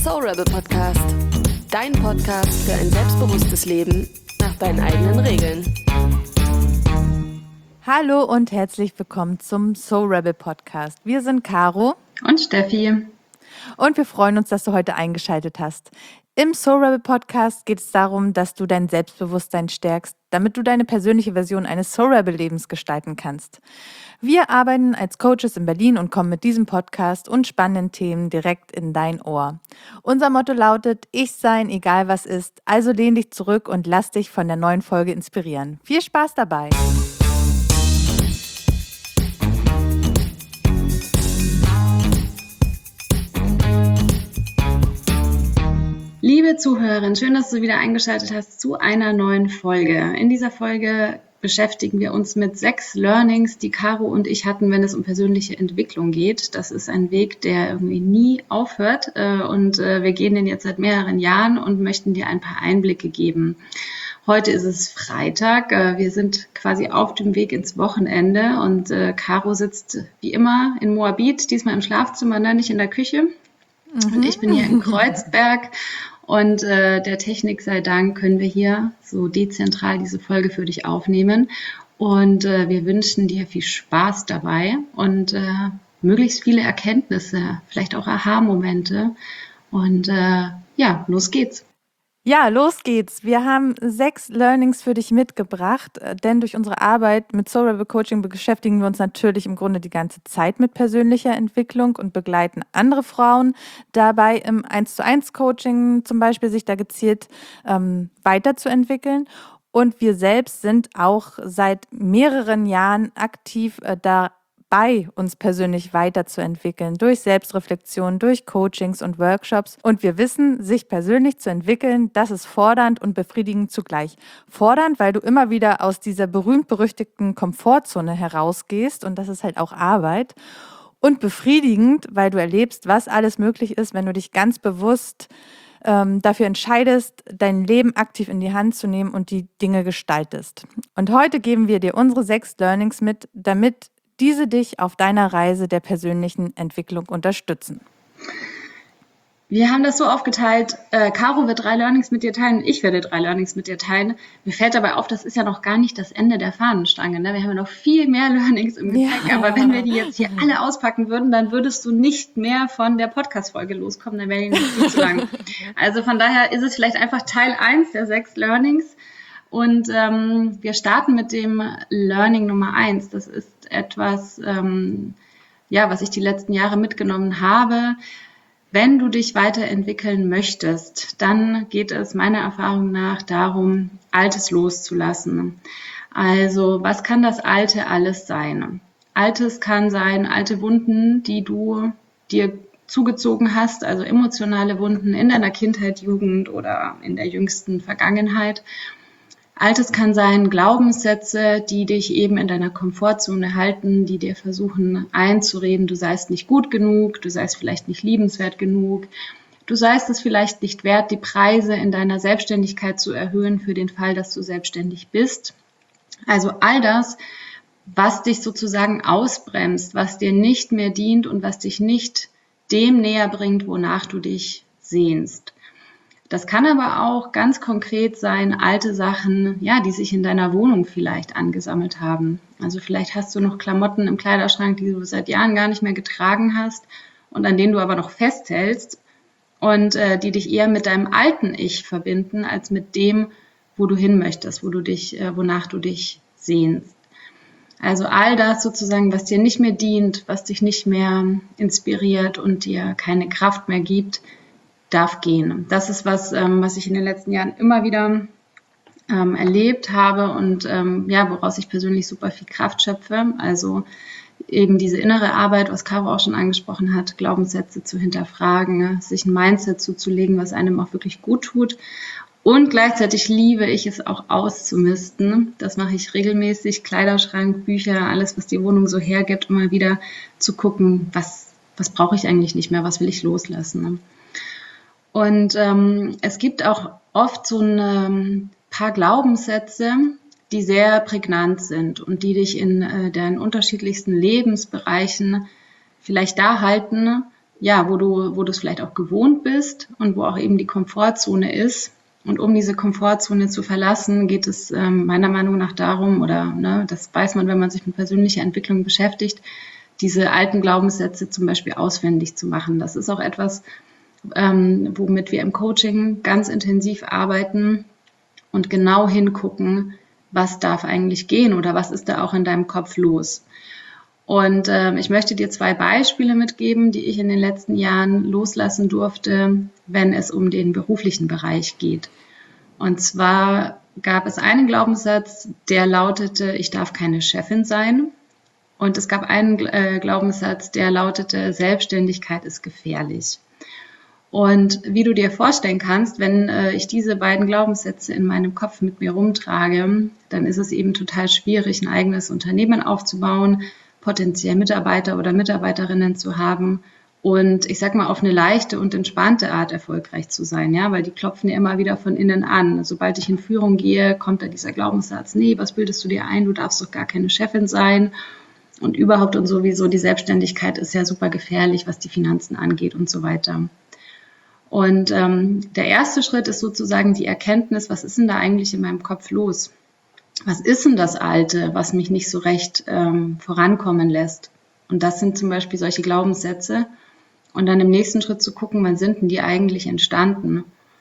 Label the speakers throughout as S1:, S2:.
S1: Soul Rebel Podcast. Dein Podcast für ein selbstbewusstes Leben nach deinen eigenen Regeln.
S2: Hallo und herzlich willkommen zum Soul Rebel Podcast. Wir sind Caro
S3: und Steffi.
S2: Und wir freuen uns, dass du heute eingeschaltet hast. Im Soul Rebel Podcast geht es darum, dass du dein Selbstbewusstsein stärkst, damit du deine persönliche Version eines Soul Rebel Lebens gestalten kannst. Wir arbeiten als Coaches in Berlin und kommen mit diesem Podcast und spannenden Themen direkt in dein Ohr. Unser Motto lautet: Ich sein, egal was ist. Also lehn dich zurück und lass dich von der neuen Folge inspirieren. Viel Spaß dabei!
S3: Liebe Zuhörerin, schön, dass du wieder eingeschaltet hast zu einer neuen Folge. In dieser Folge beschäftigen wir uns mit 6 Learnings, die Caro und ich hatten, wenn es um persönliche Entwicklung geht. Das ist ein Weg, der irgendwie nie aufhört und wir gehen den jetzt seit mehreren Jahren und möchten dir ein paar Einblicke geben. Heute ist es Freitag, wir sind quasi auf dem Weg ins Wochenende und Caro sitzt wie immer in Moabit, diesmal im Schlafzimmer, nicht in der Küche. Und ich bin hier in Kreuzberg und der Technik sei Dank können wir hier so dezentral diese Folge für dich aufnehmen. Und wir wünschen dir viel Spaß dabei und möglichst viele Erkenntnisse, vielleicht auch Aha-Momente. Und los geht's.
S2: Ja, los geht's. Wir haben 6 Learnings für dich mitgebracht, denn durch unsere Arbeit mit Soul Rebel Coaching beschäftigen wir uns natürlich im Grunde die ganze Zeit mit persönlicher Entwicklung und begleiten andere Frauen dabei im 1:1 Coaching zum Beispiel sich da gezielt weiterzuentwickeln. Und wir selbst sind auch seit mehreren Jahren aktiv dabei, uns persönlich weiterzuentwickeln, durch Selbstreflexion, durch Coachings und Workshops. Und wir wissen, sich persönlich zu entwickeln, das ist fordernd und befriedigend zugleich. Fordernd, weil du immer wieder aus dieser berühmt-berüchtigten Komfortzone herausgehst und das ist halt auch Arbeit. Und befriedigend, weil du erlebst, was alles möglich ist, wenn du dich ganz bewusst dafür entscheidest, dein Leben aktiv in die Hand zu nehmen und die Dinge gestaltest. Und heute geben wir dir unsere 6 Learnings mit, damit diese dich auf deiner Reise der persönlichen Entwicklung unterstützen.
S3: Wir haben das so aufgeteilt, Caro wird 3 Learnings mit dir teilen, ich werde 3 Learnings mit dir teilen. Mir fällt dabei auf, das ist ja noch gar nicht das Ende der Fahnenstange. Ne? Wir haben ja noch viel mehr Learnings im Gepäck, aber wenn wir die jetzt hier alle auspacken würden, dann würdest du nicht mehr von der Podcast-Folge loskommen, dann wäre die nicht viel zu lang. Also von daher ist es vielleicht einfach Teil 1 der 6 Learnings. Und wir starten mit dem Learning Nummer 1. Das ist etwas, was ich die letzten Jahre mitgenommen habe. Wenn du dich weiterentwickeln möchtest, dann geht es meiner Erfahrung nach darum, Altes loszulassen. Also, was kann das Alte alles sein? Altes kann sein, alte Wunden, die du dir zugezogen hast, also emotionale Wunden in deiner Kindheit, Jugend oder in der jüngsten Vergangenheit. Altes kann sein Glaubenssätze, die dich eben in deiner Komfortzone halten, die dir versuchen einzureden, du seist nicht gut genug, du seist vielleicht nicht liebenswert genug, du seist es vielleicht nicht wert, die Preise in deiner Selbstständigkeit zu erhöhen für den Fall, dass du selbstständig bist. Also all das, was dich sozusagen ausbremst, was dir nicht mehr dient und was dich nicht dem näher bringt, wonach du dich sehnst. Das kann aber auch ganz konkret sein, alte Sachen, die sich in deiner Wohnung vielleicht angesammelt haben. Also vielleicht hast du noch Klamotten im Kleiderschrank, die du seit Jahren gar nicht mehr getragen hast und an denen du aber noch festhältst und die dich eher mit deinem alten Ich verbinden, als mit dem, wo du hin möchtest, wonach du dich sehnst. Also all das sozusagen, was dir nicht mehr dient, was dich nicht mehr inspiriert und dir keine Kraft mehr gibt, darf gehen. Das ist was ich in den letzten Jahren immer wieder erlebt habe und woraus ich persönlich super viel Kraft schöpfe. Also eben diese innere Arbeit, was Caro auch schon angesprochen hat, Glaubenssätze zu hinterfragen, sich ein Mindset zuzulegen, was einem auch wirklich gut tut. Und gleichzeitig liebe ich es auch auszumisten. Das mache ich regelmäßig. Kleiderschrank, Bücher, alles, was die Wohnung so hergibt, immer wieder zu gucken, was brauche ich eigentlich nicht mehr, was will ich loslassen. Und es gibt auch oft so ein paar Glaubenssätze, die sehr prägnant sind und die dich in den unterschiedlichsten Lebensbereichen vielleicht da halten, ja, wo du es vielleicht auch gewohnt bist und wo auch eben die Komfortzone ist. Und um diese Komfortzone zu verlassen, geht es meiner Meinung nach darum, oder ne, das weiß man, wenn man sich mit persönlicher Entwicklung beschäftigt, diese alten Glaubenssätze zum Beispiel auswendig zu machen. Das ist auch etwas, womit wir im Coaching ganz intensiv arbeiten und genau hingucken, was darf eigentlich gehen oder was ist da auch in deinem Kopf los. Und ich möchte dir 2 Beispiele mitgeben, die ich in den letzten Jahren loslassen durfte, wenn es um den beruflichen Bereich geht. Und zwar gab es einen Glaubenssatz, der lautete, ich darf keine Chefin sein. Und es gab einen Glaubenssatz, der lautete, Selbstständigkeit ist gefährlich. Und wie du dir vorstellen kannst, wenn ich diese beiden Glaubenssätze in meinem Kopf mit mir rumtrage, dann ist es eben total schwierig, ein eigenes Unternehmen aufzubauen, potenziell Mitarbeiter oder Mitarbeiterinnen zu haben und ich sag mal auf eine leichte und entspannte Art erfolgreich zu sein, ja, weil die klopfen ja immer wieder von innen an. Sobald ich in Führung gehe, kommt da dieser Glaubenssatz, nee, was bildest du dir ein, du darfst doch gar keine Chefin sein und überhaupt und sowieso die Selbstständigkeit ist ja super gefährlich, was die Finanzen angeht und so weiter. Und der erste Schritt ist sozusagen die Erkenntnis, was ist denn da eigentlich in meinem Kopf los? Was ist denn das Alte, was mich nicht so recht vorankommen lässt? Und das sind zum Beispiel solche Glaubenssätze. Und dann im nächsten Schritt zu gucken, wann sind denn die eigentlich entstanden?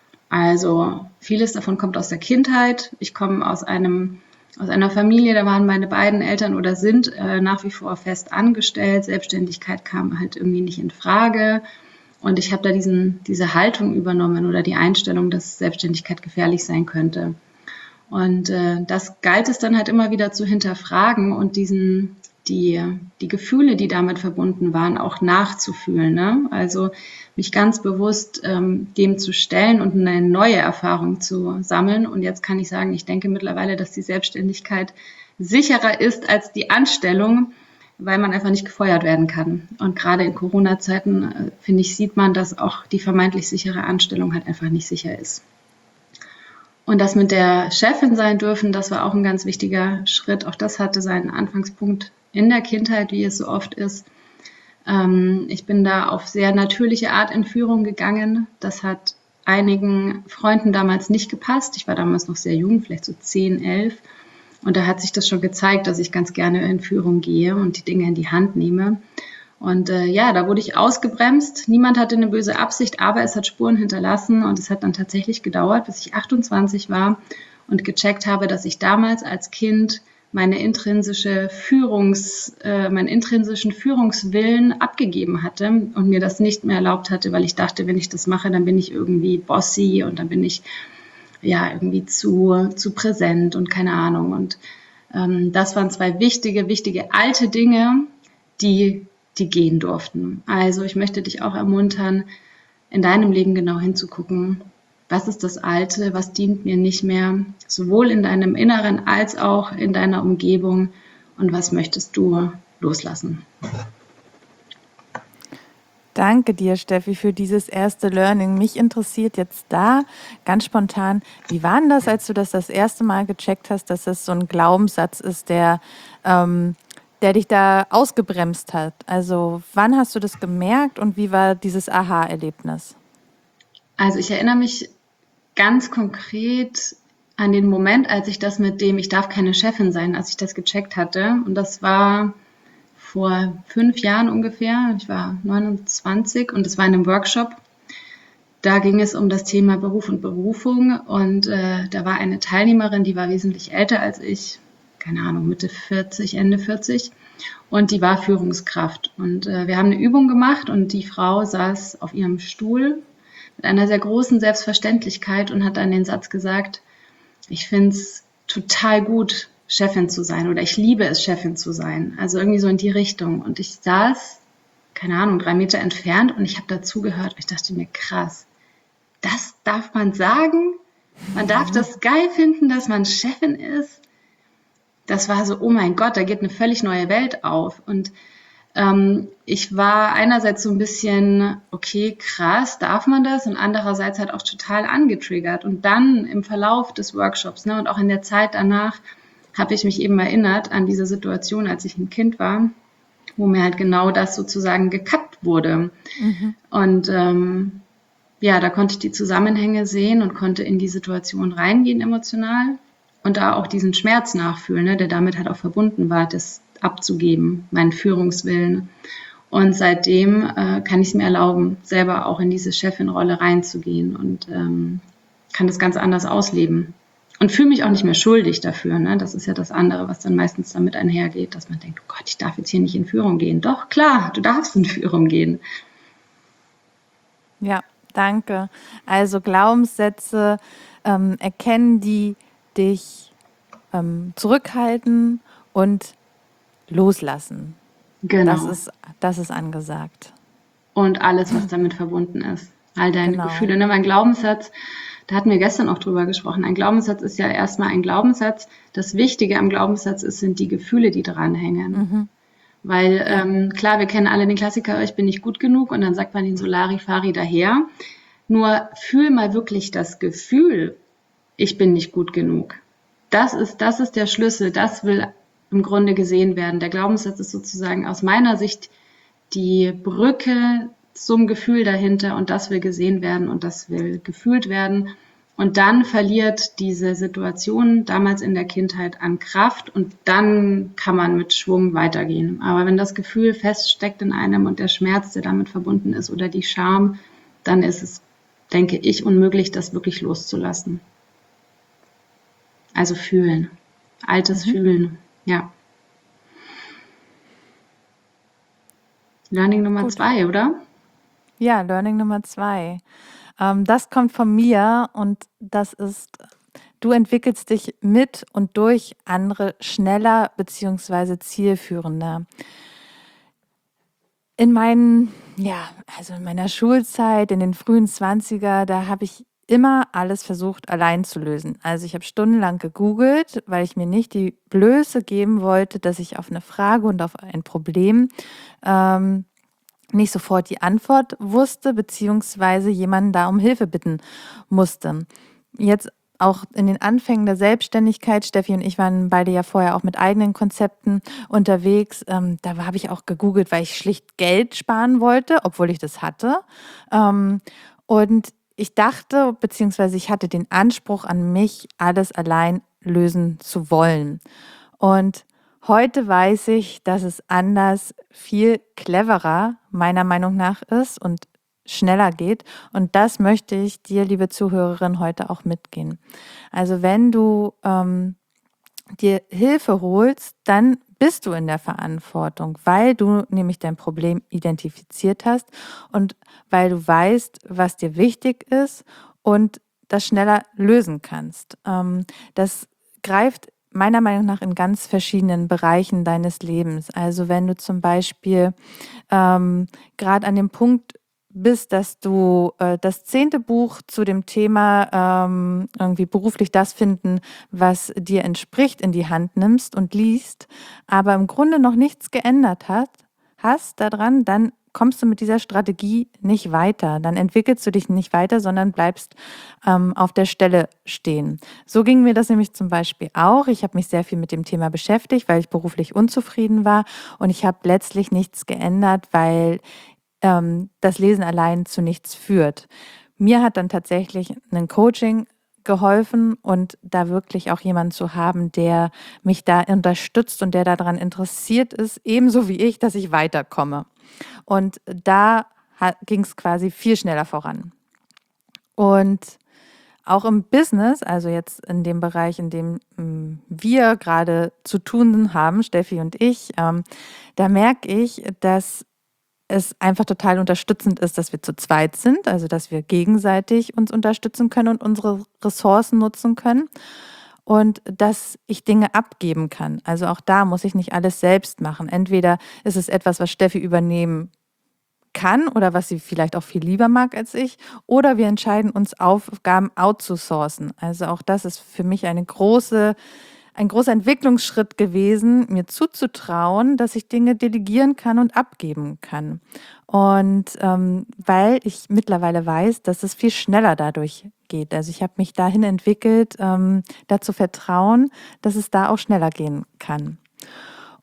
S3: Also vieles davon kommt aus der Kindheit. Ich komme aus einer Familie, da waren meine beiden Eltern oder sind nach wie vor fest angestellt. Selbstständigkeit kam halt irgendwie nicht in Frage. Und ich habe da diese Haltung übernommen oder die Einstellung, dass Selbstständigkeit gefährlich sein könnte. Und das galt es dann halt immer wieder zu hinterfragen und die Gefühle, die damit verbunden waren, auch nachzufühlen. Ne? Also mich ganz bewusst dem zu stellen und eine neue Erfahrung zu sammeln. Und jetzt kann ich sagen, ich denke mittlerweile, dass die Selbstständigkeit sicherer ist als die Anstellung, weil man einfach nicht gefeuert werden kann. Und gerade in Corona-Zeiten, finde ich, sieht man, dass auch die vermeintlich sichere Anstellung halt einfach nicht sicher ist. Und das mit der Chefin sein dürfen, das war auch ein ganz wichtiger Schritt. Auch das hatte seinen Anfangspunkt in der Kindheit, wie es so oft ist. Ich bin da auf sehr natürliche Art in Führung gegangen. Das hat einigen Freunden damals nicht gepasst. Ich war damals noch sehr jung, vielleicht so 10, 11. Und da hat sich das schon gezeigt, dass ich ganz gerne in Führung gehe und die Dinge in die Hand nehme. Und da wurde ich ausgebremst. Niemand hatte eine böse Absicht, aber es hat Spuren hinterlassen und es hat dann tatsächlich gedauert, bis ich 28 war und gecheckt habe, dass ich damals als Kind meinen intrinsischen Führungswillen abgegeben hatte und mir das nicht mehr erlaubt hatte, weil ich dachte, wenn ich das mache, dann bin ich irgendwie bossy und dann bin ich ja irgendwie zu präsent und keine Ahnung. Und das waren 2 wichtige alte Dinge, die gehen durften. Also ich möchte dich auch ermuntern, in deinem Leben genau hinzugucken, was ist das Alte, was dient mir nicht mehr, sowohl in deinem Inneren als auch in deiner Umgebung und was möchtest du loslassen.
S2: Danke dir, Steffi, für dieses erste Learning. Mich interessiert jetzt da ganz spontan, wie war denn das, als du das erste Mal gecheckt hast, dass es so ein Glaubenssatz ist, der dich da ausgebremst hat? Also wann hast du das gemerkt und wie war dieses Aha-Erlebnis?
S3: Also ich erinnere mich ganz konkret an den Moment, als ich das mit dem, ich darf keine Chefin sein, als ich das gecheckt hatte. Und das war vor 5 Jahren ungefähr. Ich war 29 und es war in einem Workshop. Da ging es um das Thema Beruf und Berufung. Und da war eine Teilnehmerin, die war wesentlich älter als ich, keine Ahnung, Mitte 40, Ende 40. Und die war Führungskraft. Und wir haben eine Übung gemacht und die Frau saß auf ihrem Stuhl mit einer sehr großen Selbstverständlichkeit und hat dann den Satz gesagt, ich finde es total gut, Chefin zu sein oder ich liebe es, Chefin zu sein. Also irgendwie so in die Richtung. Und ich saß, keine Ahnung, 3 Meter entfernt und ich habe dazugehört. Ich dachte mir, krass, das darf man sagen? Man darf das geil finden, dass man Chefin ist? Das war so, oh mein Gott, da geht eine völlig neue Welt auf. Und ich war einerseits so ein bisschen, okay, krass, darf man das? Und andererseits halt auch total angetriggert. Und dann im Verlauf des Workshops, ne, und auch in der Zeit danach, habe ich mich eben erinnert an diese Situation, als ich ein Kind war wo mir halt genau das sozusagen gekappt wurde. Und da konnte ich die Zusammenhänge sehen und konnte in die Situation reingehen emotional und da auch diesen Schmerz nachfühlen, ne, der damit halt auch verbunden war, das abzugeben, meinen Führungswillen. Und seitdem kann ich es mir erlauben, selber auch in diese Chefin-Rolle reinzugehen und kann das ganz anders ausleben. Und fühle mich auch nicht mehr schuldig dafür. Ne? Das ist ja das andere, was dann meistens damit einhergeht, dass man denkt, oh Gott, ich darf jetzt hier nicht in Führung gehen. Doch, klar, du darfst in Führung gehen.
S2: Ja, danke. Also Glaubenssätze erkennen, die dich zurückhalten und loslassen.
S3: Genau.
S2: Das ist angesagt.
S3: Und alles, was damit verbunden ist. All deine
S2: Genau.
S3: Gefühle. Ne? Mein Glaubenssatz, da hatten wir gestern auch drüber gesprochen. Ein Glaubenssatz ist ja erstmal ein Glaubenssatz. Das Wichtige am Glaubenssatz sind die Gefühle, die dranhängen. Weil klar, wir kennen alle den Klassiker, ich bin nicht gut genug und dann sagt man den Solari-Fari daher. Nur fühl mal wirklich das Gefühl, ich bin nicht gut genug. Das ist der Schlüssel, das will im Grunde gesehen werden. Der Glaubenssatz ist sozusagen aus meiner Sicht die Brücke zum Gefühl dahinter und das will gesehen werden und das will gefühlt werden. Und dann verliert diese Situation damals in der Kindheit an Kraft und dann kann man mit Schwung weitergehen. Aber wenn das Gefühl feststeckt in einem und der Schmerz, der damit verbunden ist oder die Scham, dann ist es, denke ich, unmöglich, das wirklich loszulassen. Also fühlen. Altes Fühlen, ja. Learning Nummer 2, oder?
S2: Ja, Learning Nummer 2. Das kommt von mir und das ist, du entwickelst dich mit und durch andere schneller bzw. zielführender. In meiner Schulzeit, in den frühen 20er, da habe ich immer alles versucht, allein zu lösen. Also ich habe stundenlang gegoogelt, weil ich mir nicht die Blöße geben wollte, dass ich auf eine Frage und auf ein Problem nicht sofort die Antwort wusste, beziehungsweise jemanden da um Hilfe bitten musste. Jetzt auch in den Anfängen der Selbstständigkeit, Steffi und ich waren beide ja vorher auch mit eigenen Konzepten unterwegs. Da habe ich auch gegoogelt, weil ich schlicht Geld sparen wollte, obwohl ich das hatte. Und ich dachte, beziehungsweise ich hatte den Anspruch an mich, alles allein lösen zu wollen. Und heute weiß ich, dass es anders viel cleverer meiner Meinung nach ist und schneller geht. Und das möchte ich dir, liebe Zuhörerin, heute auch mitgehen. Also wenn du dir Hilfe holst, dann bist du in der Verantwortung, weil du nämlich dein Problem identifiziert hast und weil du weißt, was dir wichtig ist und das schneller lösen kannst. Das greift meiner Meinung nach in ganz verschiedenen Bereichen deines Lebens. Also wenn du zum Beispiel gerade an dem Punkt bist, dass du das 10. Buch zu dem Thema irgendwie beruflich das finden, was dir entspricht, in die Hand nimmst und liest, aber im Grunde noch nichts geändert hast daran, dann kommst du mit dieser Strategie nicht weiter. Dann entwickelst du dich nicht weiter, sondern bleibst auf der Stelle stehen. So ging mir das nämlich zum Beispiel auch. Ich habe mich sehr viel mit dem Thema beschäftigt, weil ich beruflich unzufrieden war und ich habe letztlich nichts geändert, weil das Lesen allein zu nichts führt. Mir hat dann tatsächlich ein Coaching geholfen und da wirklich auch jemanden zu haben, der mich da unterstützt und der daran interessiert ist, ebenso wie ich, dass ich weiterkomme. Und da ging es quasi viel schneller voran. Und auch im Business, also jetzt in dem Bereich, in dem wir gerade zu tun haben, Steffi und ich, da merke ich, dass es einfach total unterstützend ist, dass wir zu zweit sind, also dass wir gegenseitig uns unterstützen können und unsere Ressourcen nutzen können und dass ich Dinge abgeben kann. Also auch da muss ich nicht alles selbst machen. Entweder ist es etwas, was Steffi übernehmen kann oder was sie vielleicht auch viel lieber mag als ich, oder wir entscheiden uns, Aufgaben outzusourcen. Also auch das ist für mich ein großer Entwicklungsschritt gewesen, mir zuzutrauen, dass ich Dinge delegieren kann und abgeben kann. Und weil ich mittlerweile weiß, dass es viel schneller dadurch geht. Also ich habe mich dahin entwickelt, dazu vertrauen, dass es da auch schneller gehen kann.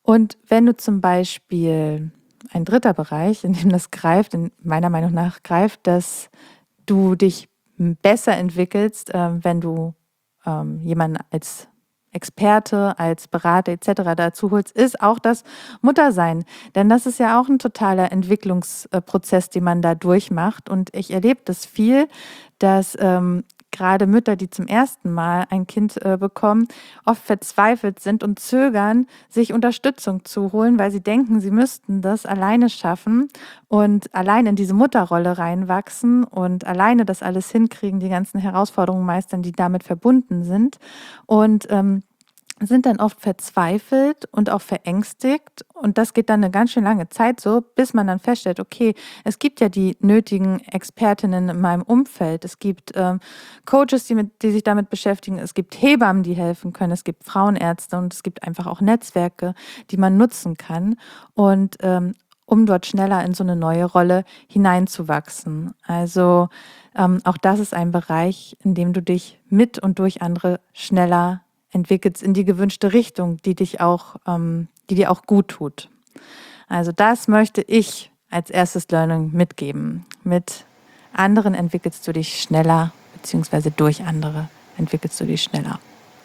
S2: Und wenn du zum Beispiel ein dritter Bereich, in dem das greift, in meiner Meinung nach greift, dass du dich besser entwickelst, wenn du jemanden als Experte, als Berater etc. dazu holst, ist auch das Muttersein. Denn das ist ja auch ein totaler Entwicklungsprozess, den man da durchmacht. Und ich erlebe das viel, dass gerade Mütter, die zum ersten Mal ein Kind bekommen, oft verzweifelt sind und zögern, sich Unterstützung zu holen, weil sie denken, sie müssten das alleine schaffen und allein in diese Mutterrolle reinwachsen und alleine das alles hinkriegen, die ganzen Herausforderungen meistern, die damit verbunden sind. Und sind dann oft verzweifelt und auch verängstigt. Und das geht dann eine ganz schön lange Zeit so, bis man dann feststellt, okay, es gibt ja die nötigen Expertinnen in meinem Umfeld. Es gibt Coaches, die sich damit beschäftigen. Es gibt Hebammen, die helfen können. Es gibt Frauenärzte und es gibt einfach auch Netzwerke, die man nutzen kann. Und um dort schneller in so eine neue Rolle hineinzuwachsen. Also auch das ist ein Bereich, in dem du dich mit und durch andere schneller entwickelst in die gewünschte Richtung, die dir auch gut tut. Also das möchte ich als erstes Learning mitgeben. Mit anderen entwickelst du dich schneller, beziehungsweise durch andere entwickelst du dich schneller.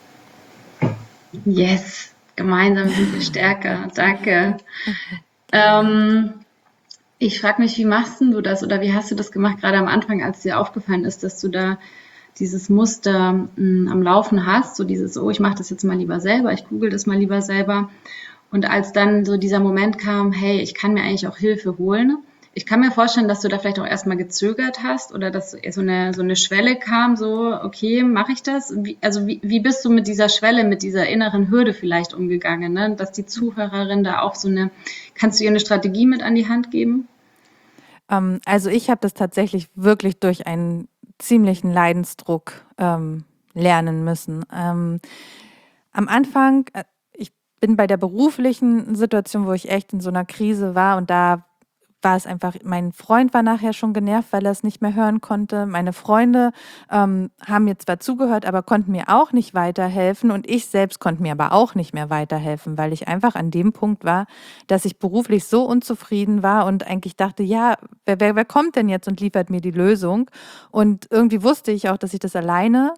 S3: Yes, gemeinsam sind wir stärker. Danke. Ich frage mich, wie machst denn du das oder wie hast du das gemacht, gerade am Anfang, als dir aufgefallen ist, dass du da dieses Muster am Laufen hast, so dieses, oh, ich mache das jetzt mal lieber selber, ich google das mal lieber selber. Und als dann so dieser Moment kam, hey, ich kann mir eigentlich auch Hilfe holen. Ich kann mir vorstellen, dass du da vielleicht auch erstmal gezögert hast oder dass so eine Schwelle kam, so, okay, mache ich das? Wie bist du mit dieser Schwelle, mit dieser inneren Hürde vielleicht umgegangen, ne? Dass die Zuhörerin da auch kannst du ihr eine Strategie mit an die Hand geben?
S2: Also ich habe das tatsächlich wirklich durch einen ziemlichen Leidensdruck lernen müssen. Am Anfang, ich bin bei der beruflichen Situation, wo ich echt in so einer Krise war und da war es einfach, mein Freund war nachher schon genervt, weil er es nicht mehr hören konnte. Meine Freunde haben mir zwar zugehört, aber konnten mir auch nicht weiterhelfen und ich selbst konnte mir aber auch nicht mehr weiterhelfen, weil ich einfach an dem Punkt war, dass ich beruflich so unzufrieden war und eigentlich dachte, ja, wer kommt denn jetzt und liefert mir die Lösung? Und irgendwie wusste ich auch, dass ich das alleine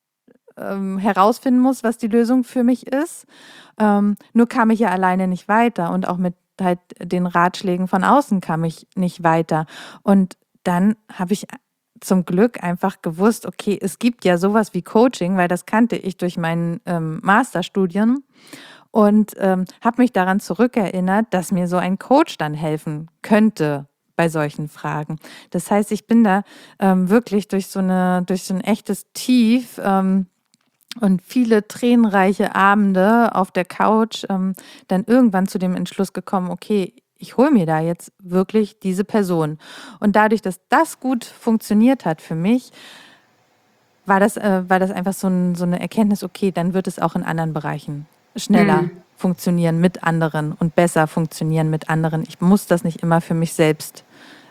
S2: herausfinden muss, was die Lösung für mich ist. Nur kam ich ja alleine nicht weiter und auch mit halt den Ratschlägen von außen kam ich nicht weiter. Und dann habe ich zum Glück einfach gewusst, okay, es gibt ja sowas wie Coaching, weil das kannte ich durch meinen Masterstudien und habe mich daran zurückerinnert, dass mir so ein Coach dann helfen könnte bei solchen Fragen. Das heißt, ich bin da wirklich durch so ein echtes Tief und viele tränenreiche Abende auf der Couch dann irgendwann zu dem Entschluss gekommen, okay, ich hole mir da jetzt wirklich diese Person. Und dadurch, dass das gut funktioniert hat für mich, war das einfach so eine Erkenntnis, okay, dann wird es auch in anderen Bereichen schneller funktionieren mit anderen und besser funktionieren mit anderen. Ich muss das nicht immer für mich selbst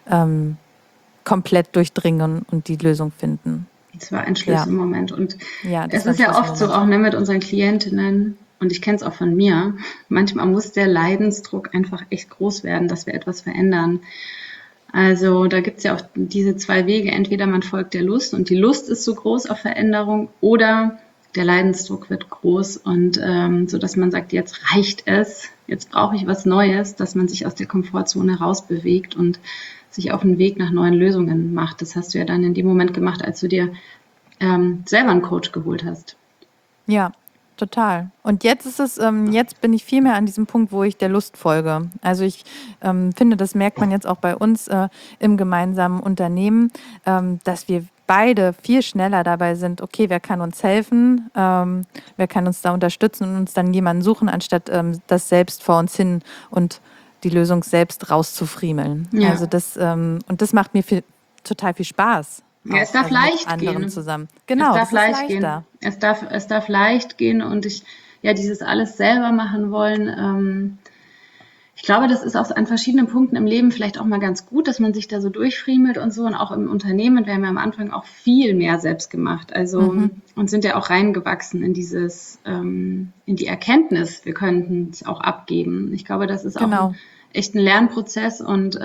S2: komplett durchdringen und die Lösung finden.
S3: Das war ein Schlüsselmoment. Und
S2: Ja,
S3: es ist ja oft so, auch ne, mit unseren Klientinnen, und ich kenne es auch von mir, manchmal muss der Leidensdruck einfach echt groß werden, dass wir etwas verändern. Also da gibt es ja auch diese zwei Wege. Entweder man folgt der Lust und die Lust ist so groß auf Veränderung oder der Leidensdruck wird groß und so, dass man sagt, jetzt reicht es, jetzt brauche ich was Neues, dass man sich aus der Komfortzone rausbewegt und sich auf den Weg nach neuen Lösungen macht. Das hast du ja dann in dem Moment gemacht, als du dir selber einen Coach geholt hast.
S2: Ja, total. Und jetzt ist es, jetzt bin ich viel mehr an diesem Punkt, wo ich der Lust folge. Also ich finde, das merkt man jetzt auch bei uns im gemeinsamen Unternehmen, dass wir beide viel schneller dabei sind, okay, wer kann uns helfen, wer kann uns da unterstützen und uns dann jemanden suchen, anstatt das selbst vor uns hin und die Lösung selbst rauszufriemeln.
S3: Ja.
S2: Also das, und das macht mir total viel Spaß.
S3: Ja, es darf leicht
S2: anderen
S3: gehen.
S2: Zusammen. Genau,
S3: es darf leicht
S2: leichter.
S3: gehen. Es darf leicht gehen und dieses alles selber machen wollen, Ich glaube, das ist auch an verschiedenen Punkten im Leben vielleicht auch mal ganz gut, dass man sich da so durchfriemelt und so. Und auch im Unternehmen, wir haben ja am Anfang auch viel mehr selbst gemacht. Also und sind ja auch reingewachsen in in die Erkenntnis, wir könnten es auch abgeben. Ich glaube, das ist auch echt ein Lernprozess und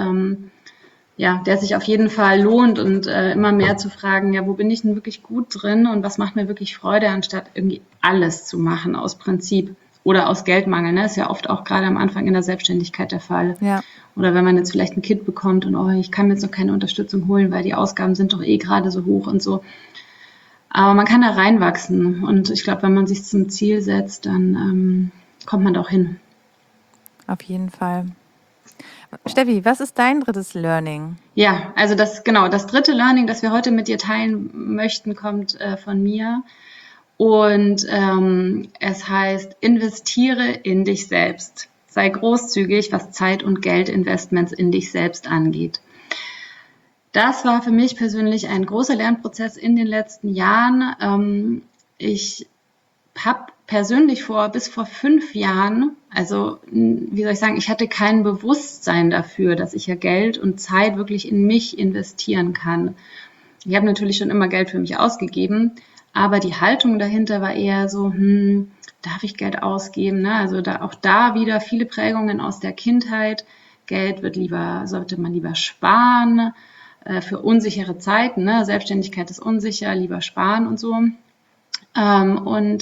S3: der sich auf jeden Fall lohnt und immer mehr zu fragen, ja, wo bin ich denn wirklich gut drin und was macht mir wirklich Freude, anstatt irgendwie alles zu machen aus Prinzip. Oder aus Geldmangel, ne? Ist ja oft auch gerade am Anfang in der Selbstständigkeit der Fall.
S2: Ja.
S3: Oder wenn man jetzt vielleicht ein Kind bekommt und ich kann mir jetzt noch keine Unterstützung holen, weil die Ausgaben sind doch gerade so hoch und so. Aber man kann da reinwachsen. Und ich glaube, wenn man sich zum Ziel setzt, dann kommt man da auch hin.
S2: Auf jeden Fall. Steffi, was ist dein drittes Learning?
S3: Ja, also das dritte Learning, das wir heute mit dir teilen möchten, kommt von mir. Und es heißt, investiere in dich selbst. Sei großzügig, was Zeit- und Geldinvestments in dich selbst angeht. Das war für mich persönlich ein großer Lernprozess in den letzten Jahren. Ich habe persönlich bis vor 5 Jahren, also wie soll ich sagen, ich hatte kein Bewusstsein dafür, dass ich ja Geld und Zeit wirklich in mich investieren kann. Ich habe natürlich schon immer Geld für mich ausgegeben, aber die Haltung dahinter war eher so, darf ich Geld ausgeben? Ne? Also auch da wieder viele Prägungen aus der Kindheit. Geld sollte man lieber sparen für unsichere Zeiten. Ne? Selbstständigkeit ist unsicher, lieber sparen und so. Und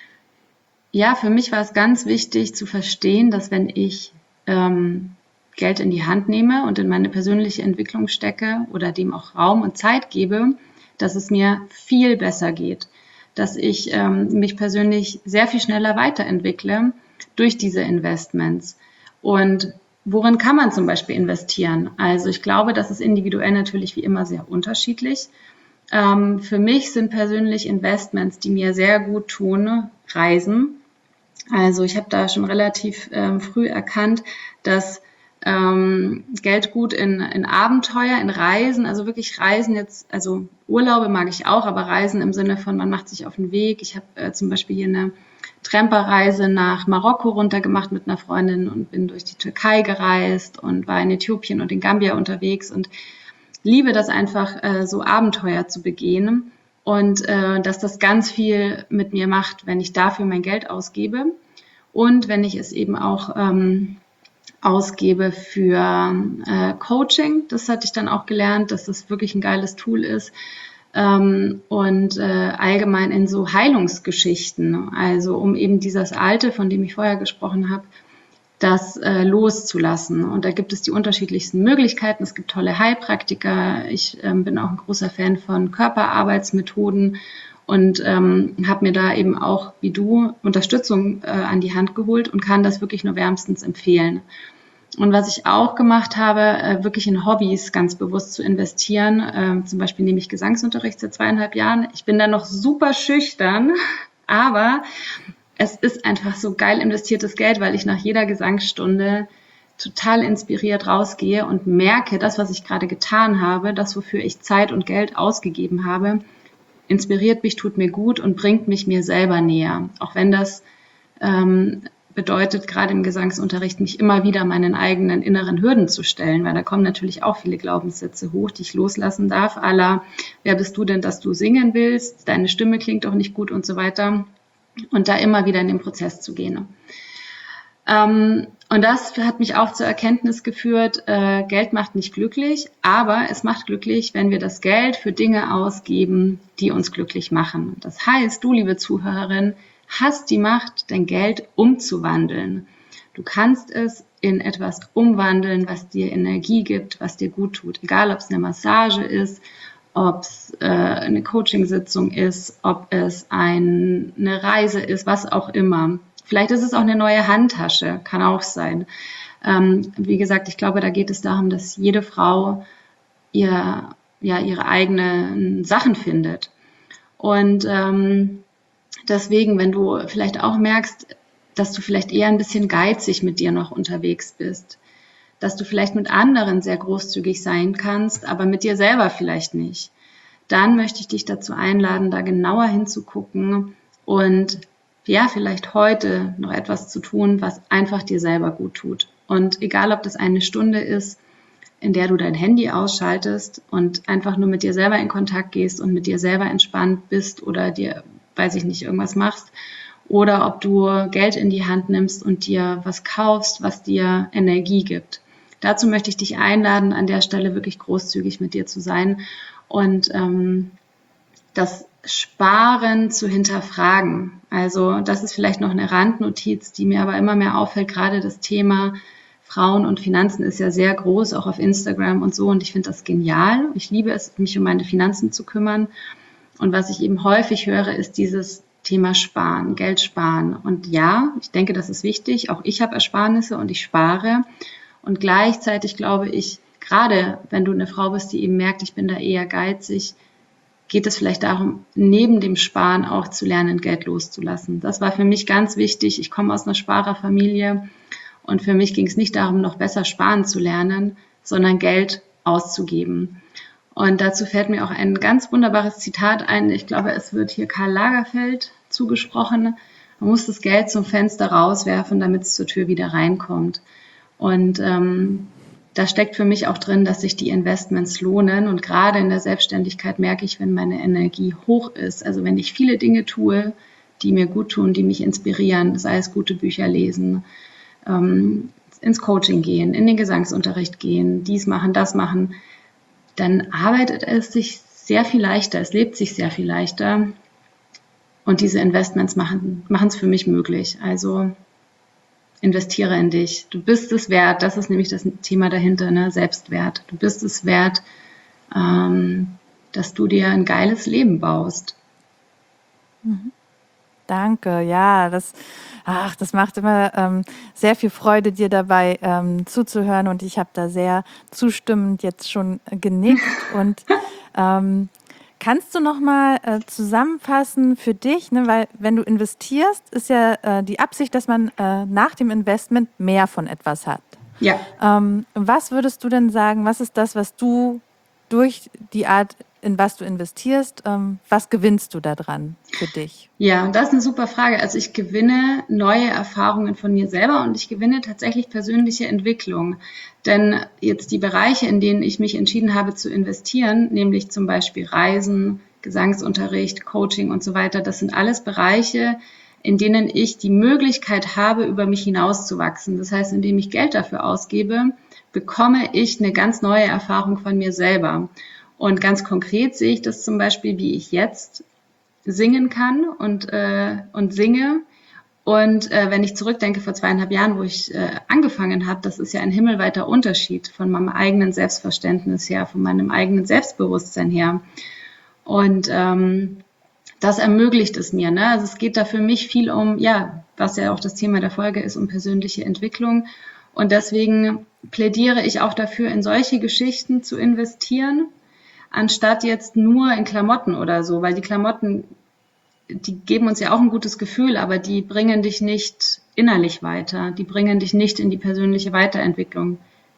S3: ja, für mich war es ganz wichtig zu verstehen, dass wenn ich Geld in die Hand nehme und in meine persönliche Entwicklung stecke oder dem auch Raum und Zeit gebe, dass es mir viel besser geht, dass ich mich persönlich sehr viel schneller weiterentwickle durch diese Investments. Und worin kann man zum Beispiel investieren? Also ich glaube, das ist individuell natürlich wie immer sehr unterschiedlich. Für mich sind persönlich Investments, die mir sehr gut tun, Reisen. Also ich habe da schon relativ früh erkannt, dass Geld gut in Abenteuer, in Reisen, also wirklich Reisen jetzt, also Urlaube mag ich auch, aber Reisen im Sinne von, man macht sich auf den Weg. Ich habe zum Beispiel hier eine Tramperreise nach Marokko runtergemacht mit einer Freundin und bin durch die Türkei gereist und war in Äthiopien und in Gambia unterwegs und liebe das einfach, so Abenteuer zu begehen und dass das ganz viel mit mir macht, wenn ich dafür mein Geld ausgebe und wenn ich es eben auch ausgebe für Coaching. Das hatte ich dann auch gelernt, dass das wirklich ein geiles Tool ist. Und allgemein in so Heilungsgeschichten, also um eben dieses Alte, von dem ich vorher gesprochen habe, das loszulassen. Und da gibt es die unterschiedlichsten Möglichkeiten. Es gibt tolle Heilpraktiker. Ich bin auch ein großer Fan von Körperarbeitsmethoden und habe mir da eben auch, wie du, Unterstützung an die Hand geholt und kann das wirklich nur wärmstens empfehlen. Und was ich auch gemacht habe, wirklich in Hobbys ganz bewusst zu investieren. Zum Beispiel nehme ich Gesangsunterricht seit 2,5 Jahren. Ich bin da noch super schüchtern, aber es ist einfach so geil investiertes Geld, weil ich nach jeder Gesangsstunde total inspiriert rausgehe und merke, das, was ich gerade getan habe, das, wofür ich Zeit und Geld ausgegeben habe, inspiriert mich, tut mir gut und bringt mich mir selber näher. Auch wenn das bedeutet, gerade im Gesangsunterricht, mich immer wieder meinen eigenen inneren Hürden zu stellen, weil da kommen natürlich auch viele Glaubenssätze hoch, die ich loslassen darf, à la, wer bist du denn, dass du singen willst, deine Stimme klingt doch nicht gut und so weiter. Und da immer wieder in den Prozess zu gehen. Und das hat mich auch zur Erkenntnis geführt, Geld macht nicht glücklich, aber es macht glücklich, wenn wir das Geld für Dinge ausgeben, die uns glücklich machen. Das heißt, du, liebe Zuhörerin, hast die Macht, dein Geld umzuwandeln. Du kannst es in etwas umwandeln, was dir Energie gibt, was dir gut tut. Egal, ob es eine Massage ist, ob es eine Coachingsitzung ist, ob es eine Reise ist, was auch immer. Vielleicht ist es auch eine neue Handtasche, kann auch sein. Wie gesagt, ich glaube, da geht es darum, dass jede Frau ihre eigenen Sachen findet. Und deswegen, wenn du vielleicht auch merkst, dass du vielleicht eher ein bisschen geizig mit dir noch unterwegs bist, dass du vielleicht mit anderen sehr großzügig sein kannst, aber mit dir selber vielleicht nicht, dann möchte ich dich dazu einladen, da genauer hinzugucken und ja, vielleicht heute noch etwas zu tun, was einfach dir selber gut tut. Und egal, ob das eine Stunde ist, in der du dein Handy ausschaltest und einfach nur mit dir selber in Kontakt gehst und mit dir selber entspannt bist oder dir, weiß ich nicht, irgendwas machst, oder ob du Geld in die Hand nimmst und dir was kaufst, was dir Energie gibt. Dazu möchte ich dich einladen, an der Stelle wirklich großzügig mit dir zu sein und das Sparen zu hinterfragen. Also das ist vielleicht noch eine Randnotiz, die mir aber immer mehr auffällt. Gerade das Thema Frauen und Finanzen ist ja sehr groß, auch auf Instagram und so. Und ich finde das genial. Ich liebe es, mich um meine Finanzen zu kümmern. Und was ich eben häufig höre, ist dieses Thema Sparen, Geld sparen. Und ja, ich denke, das ist wichtig. Auch ich habe Ersparnisse und ich spare. Und gleichzeitig glaube ich, gerade wenn du eine Frau bist, die eben merkt, ich bin da eher geizig, geht es vielleicht darum, neben dem Sparen auch zu lernen, Geld loszulassen. Das war für mich ganz wichtig. Ich komme aus einer Sparerfamilie und für mich ging es nicht darum, noch besser sparen zu lernen, sondern Geld auszugeben. Und dazu fällt mir auch ein ganz wunderbares Zitat ein. Ich glaube, es wird hier Karl Lagerfeld zugesprochen. Man muss das Geld zum Fenster rauswerfen, damit es zur Tür wieder reinkommt. Und da steckt für mich auch drin, dass sich die Investments lohnen. Und gerade in der Selbstständigkeit merke ich, wenn meine Energie hoch ist, also wenn ich viele Dinge tue, die mir gut tun, die mich inspirieren, sei es gute Bücher lesen, ins Coaching gehen, in den Gesangsunterricht gehen, dies machen, das machen, dann arbeitet es sich sehr viel leichter, es lebt sich sehr viel leichter. Und diese Investments machen es für mich möglich. Also investiere in dich. Du bist es wert. Das ist nämlich das Thema dahinter, ne? Selbstwert. Du bist es wert, dass du dir ein geiles Leben baust.
S2: Danke, ja, das macht immer sehr viel Freude, dir dabei zuzuhören und ich habe da sehr zustimmend jetzt schon genickt und kannst du nochmal zusammenfassen für dich, ne, weil wenn du investierst, ist ja die Absicht, dass man nach dem Investment mehr von etwas hat.
S3: Ja.
S2: Was würdest du denn sagen, was ist das, was du durch die Art, in was du investierst, was gewinnst du daran für dich?
S3: Ja, das ist eine super Frage. Also ich gewinne neue Erfahrungen von mir selber und ich gewinne tatsächlich persönliche Entwicklung. Denn jetzt die Bereiche, in denen ich mich entschieden habe zu investieren, nämlich zum Beispiel Reisen, Gesangsunterricht, Coaching und so weiter, das sind alles Bereiche, in denen ich die Möglichkeit habe, über mich hinauszuwachsen. Das heißt, indem ich Geld dafür ausgebe, bekomme ich eine ganz neue Erfahrung von mir selber. Und ganz konkret sehe ich das zum Beispiel, wie ich jetzt singen kann und singe. Und wenn ich zurückdenke vor 2,5 Jahren, wo ich angefangen habe, das ist ja ein himmelweiter Unterschied von meinem eigenen Selbstverständnis her, von meinem eigenen Selbstbewusstsein her. Und das ermöglicht es mir. Ne? Also es geht da für mich viel um, ja, was ja auch das Thema der Folge ist, um persönliche Entwicklung. Und deswegen plädiere ich auch dafür, in solche Geschichten zu investieren, anstatt jetzt nur in Klamotten oder so, weil die Klamotten, die geben uns ja auch ein gutes Gefühl, aber die bringen dich nicht innerlich weiter, die bringen dich nicht in die persönliche Weiterentwicklung.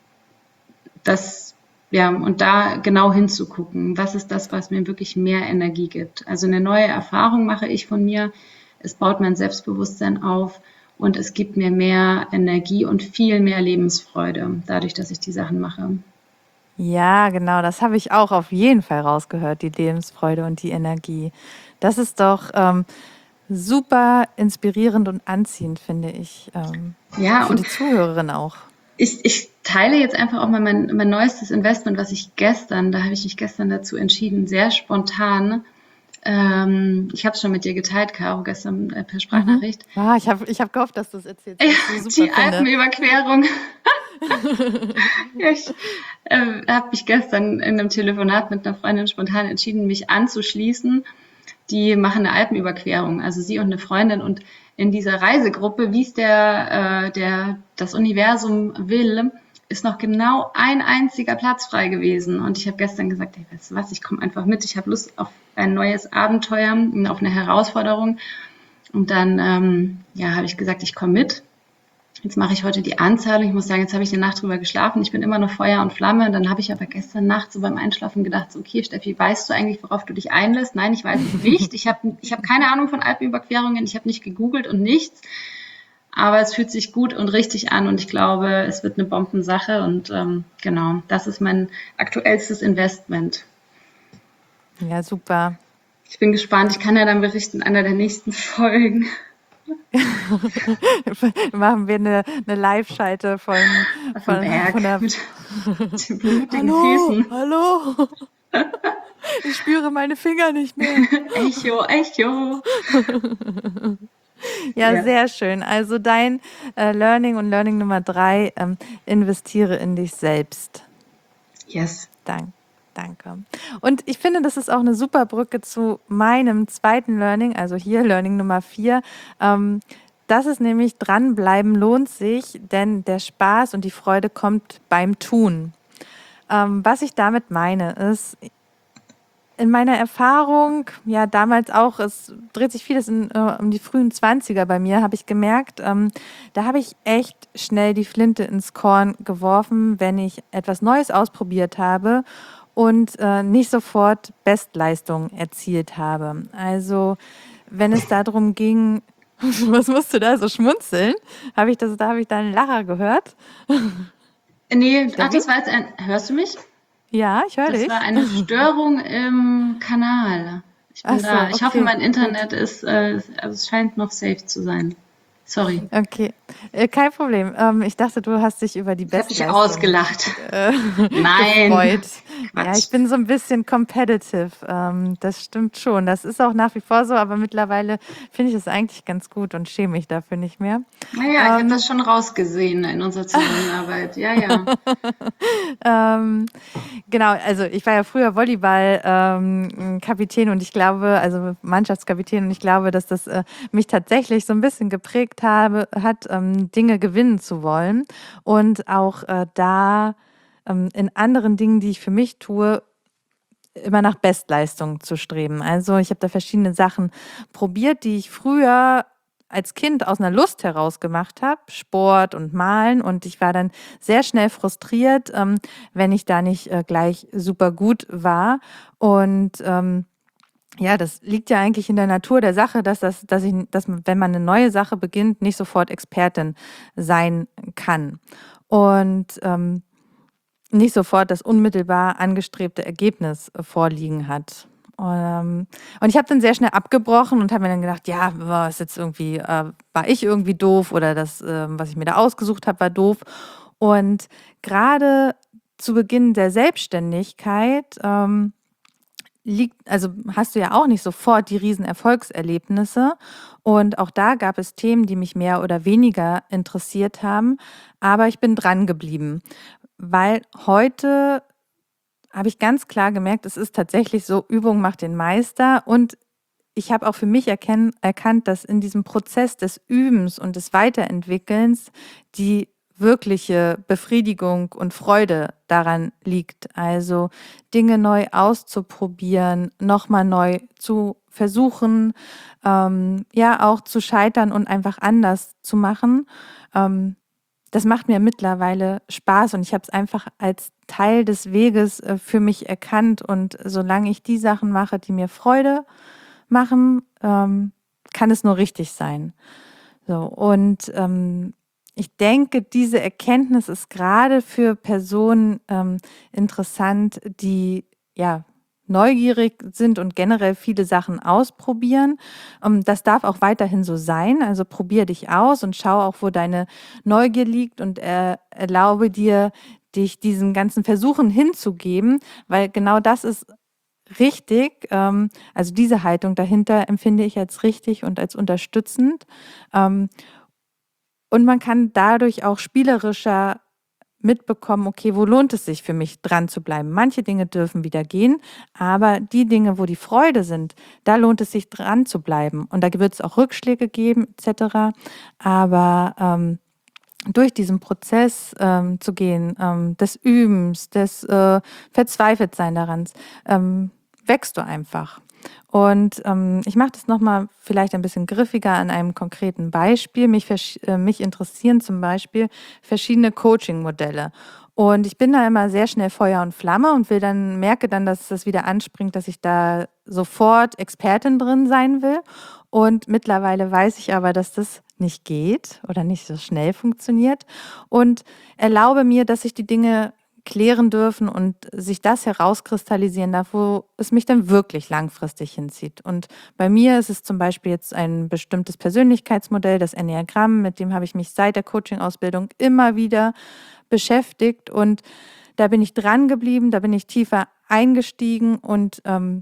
S3: Und da genau hinzugucken, was ist das, was mir wirklich mehr Energie gibt. Also eine neue Erfahrung mache ich von mir, es baut mein Selbstbewusstsein auf und es gibt mir mehr Energie und viel mehr Lebensfreude, dadurch, dass ich die Sachen mache.
S2: Ja, genau, das habe ich auch auf jeden Fall rausgehört, die Lebensfreude und die Energie. Das ist doch super inspirierend und anziehend, finde ich, für die Zuhörerin auch.
S3: Ich teile jetzt einfach auch mal mein neuestes Investment, da habe ich mich gestern dazu entschieden, sehr spontan. Ich habe es schon mit dir geteilt, Caro, gestern per Sprachnachricht.
S2: Ah, ich hab gehofft, dass du es erzählst.
S3: Ja, die Alpenüberquerung. Ich habe mich gestern in einem Telefonat mit einer Freundin spontan entschieden, mich anzuschließen. Die machen eine Alpenüberquerung, also sie und eine Freundin. Und in dieser Reisegruppe, wie es das Universum will, ist noch genau ein einziger Platz frei gewesen. Und ich habe gestern gesagt, hey, weißt du was, ich komme einfach mit. Ich habe Lust auf ein neues Abenteuer, auf eine Herausforderung. Und dann habe ich gesagt, ich komme mit. Jetzt mache ich heute die Anzahlung. Ich muss sagen, jetzt habe ich eine Nacht drüber geschlafen. Ich bin immer noch Feuer und Flamme. Dann habe ich aber gestern Nacht so beim Einschlafen gedacht, so, okay, Steffi, weißt du eigentlich, worauf du dich einlässt? Nein, ich weiß es nicht. Ich hab keine Ahnung von Alpenüberquerungen. Ich habe nicht gegoogelt und nichts. Aber es fühlt sich gut und richtig an und ich glaube, es wird eine Bombensache und genau, das ist mein aktuellstes Investment.
S2: Ja, super.
S3: Ich bin gespannt, ich kann ja dann berichten in einer der nächsten Folgen.
S2: Machen wir eine Live-Schalte
S3: Auf dem Berg
S2: von der
S3: mit den blutigen
S2: Hallo,
S3: Füßen.
S2: hallo. Ich spüre meine Finger nicht mehr.
S3: Echo, Echo.
S2: Ja,
S3: Ja.
S2: sehr schön. Also dein Learning und Learning Nummer 3, investiere in dich selbst.
S3: Yes.
S2: Danke. Und ich finde, das ist auch eine super Brücke zu meinem zweiten Learning, also hier Learning Nummer 4. Das ist nämlich dranbleiben lohnt sich, denn der Spaß und die Freude kommt beim Tun. Was ich damit meine, ist, in meiner Erfahrung, ja damals auch, es dreht sich vieles um die frühen 20er bei mir, habe ich gemerkt, da habe ich echt schnell die Flinte ins Korn geworfen, wenn ich etwas Neues ausprobiert habe und nicht sofort Bestleistung erzielt habe. Also wenn es darum ging, was musst du da so schmunzeln? Da habe ich da einen Lacher gehört?
S3: Nee, ach,
S2: Steffi?
S3: das war jetzt hörst du mich?
S2: Ja, ich höre
S3: Das
S2: dich.
S3: war eine Störung im Kanal. Ich
S2: Ach
S3: bin
S2: so,
S3: da. Ich hoffe,
S2: okay,
S3: mein
S2: gut.
S3: Internet ist, also es scheint noch safe zu sein. Sorry.
S2: Okay, kein Problem. Ich dachte, du hast dich über die
S3: Ich habe dich
S2: Bestleistung
S3: ausgelacht.
S2: äh,
S3: Nein,
S2: gefreut. Ja, ich
S3: Quatsch.
S2: bin so ein bisschen competitive. Das stimmt schon. Das ist auch nach wie vor so, aber mittlerweile finde ich es eigentlich ganz gut und schäme mich dafür nicht mehr.
S3: Naja, ich habe
S2: Ähm,
S3: das schon rausgesehen in unserer Zusammenarbeit. Ja, ja.
S2: ähm, genau, also ich war ja früher Volleyball Kapitän und ich glaube, also Mannschaftskapitän und ich glaube, dass das mich tatsächlich so ein bisschen geprägt hat, Dinge gewinnen zu wollen und auch da in anderen Dingen, die ich für mich tue, immer nach Bestleistung zu streben. Also ich habe da verschiedene Sachen probiert, die ich früher als Kind aus einer Lust heraus gemacht habe, Sport und Malen. Und ich war dann sehr schnell frustriert, wenn ich da nicht gleich super gut war. Und ja, das liegt ja eigentlich in der Natur der Sache, dass man, wenn man eine neue Sache beginnt, nicht sofort Expertin sein kann. Und nicht sofort das unmittelbar angestrebte Ergebnis vorliegen hat. Und ich habe dann sehr schnell abgebrochen und habe mir dann gedacht, ja, war ich irgendwie doof oder das, was ich mir da ausgesucht habe, war doof. Und gerade zu Beginn der Selbstständigkeit also hast du ja auch nicht sofort die riesen Erfolgserlebnisse. Und auch da gab es Themen, die mich mehr oder weniger interessiert haben. Aber ich bin dran geblieben, weil heute habe ich ganz klar gemerkt, es ist tatsächlich so, Übung macht den Meister. Und ich habe auch für mich erkannt, dass in diesem Prozess des Übens und des Weiterentwickelns die wirkliche Befriedigung und Freude daran liegt. Also Dinge neu auszuprobieren, nochmal neu zu versuchen, ja auch zu scheitern und einfach anders zu machen. Das macht mir mittlerweile Spaß und ich habe es einfach als Teil des Weges für mich erkannt. Und solange ich die Sachen mache, die mir Freude machen, kann es nur richtig sein. So, und ich denke, diese Erkenntnis ist gerade für Personen interessant, die ja neugierig sind und generell viele Sachen ausprobieren. Das darf auch weiterhin so sein. Also probier dich aus und schau auch, wo deine Neugier liegt und erlaube dir, dich diesen ganzen Versuchen hinzugeben, weil genau das ist richtig. Also diese Haltung dahinter empfinde ich als richtig und als unterstützend. Und man kann dadurch auch spielerischer mitbekommen, okay, wo lohnt es sich für mich dran zu bleiben? Manche Dinge dürfen wieder gehen, aber die Dinge, wo die Freude sind, da lohnt es sich dran zu bleiben. Und da wird es auch Rückschläge geben, etc. Aber durch diesen Prozess zu gehen, des Übens, des Verzweifeltsein daran, wächst du einfach. Und ich mache das nochmal vielleicht ein bisschen griffiger an einem konkreten Beispiel. Mich interessieren zum Beispiel verschiedene Coaching-Modelle. Und ich bin da immer sehr schnell Feuer und Flamme und merke dann, dass das wieder anspringt, dass ich da sofort Expertin drin sein will. Und mittlerweile weiß ich aber, dass das nicht geht oder nicht so schnell funktioniert und erlaube mir, dass sich die Dinge klären dürfen und sich das herauskristallisieren darf, wo es mich dann wirklich langfristig hinzieht. Und bei mir ist es zum Beispiel jetzt ein bestimmtes Persönlichkeitsmodell, das Enneagramm, mit dem habe ich mich seit der Coaching-Ausbildung immer wieder beschäftigt und da bin ich dran geblieben, da bin ich tiefer eingestiegen und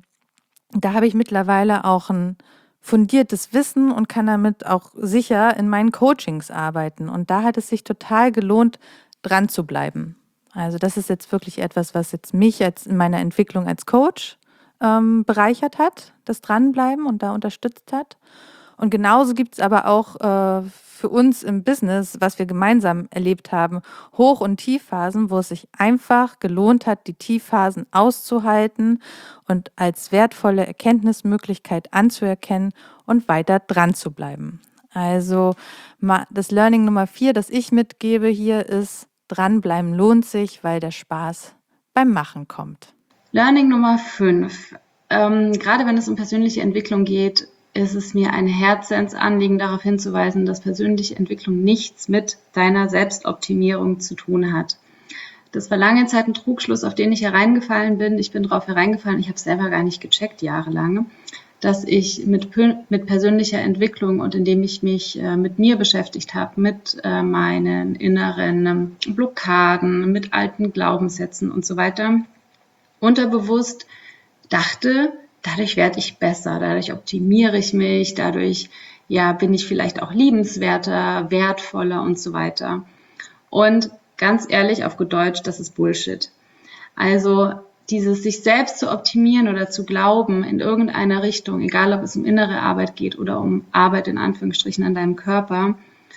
S2: da habe ich mittlerweile auch ein fundiertes Wissen und kann damit auch sicher in meinen Coachings arbeiten. Und da hat es sich total gelohnt, dran zu bleiben. Also das ist jetzt wirklich etwas, was jetzt mich jetzt in meiner Entwicklung als Coach bereichert hat, das Dranbleiben und da unterstützt hat. Und genauso gibt es aber auch für uns im Business, was wir gemeinsam erlebt haben, Hoch- und Tiefphasen, wo es sich einfach gelohnt hat, die Tiefphasen auszuhalten und als wertvolle Erkenntnismöglichkeit anzuerkennen und weiter dran zu bleiben. Also das Learning Nummer 4, das ich mitgebe hier ist, dranbleiben lohnt sich, weil der Spaß beim Machen kommt.
S3: Learning Nummer 5. Gerade wenn es um persönliche Entwicklung geht, ist es mir ein Herzensanliegen, darauf hinzuweisen, dass persönliche Entwicklung nichts mit deiner Selbstoptimierung zu tun hat. Das war lange Zeit ein Trugschluss, auf den ich hereingefallen bin. Ich bin darauf hereingefallen, ich habe es selber gar nicht gecheckt, jahrelang, dass ich mit persönlicher Entwicklung und indem ich mich mit mir beschäftigt habe, mit meinen inneren Blockaden, mit alten Glaubenssätzen und so weiter, unterbewusst dachte, dadurch werde ich besser, dadurch optimiere ich mich, dadurch bin ich vielleicht auch liebenswerter, wertvoller und so weiter. Und ganz ehrlich, auf gut Deutsch, das ist Bullshit. Also dieses sich selbst zu optimieren oder zu glauben in irgendeiner Richtung, egal ob es um innere Arbeit geht oder um Arbeit in Anführungsstrichen an deinem Körper,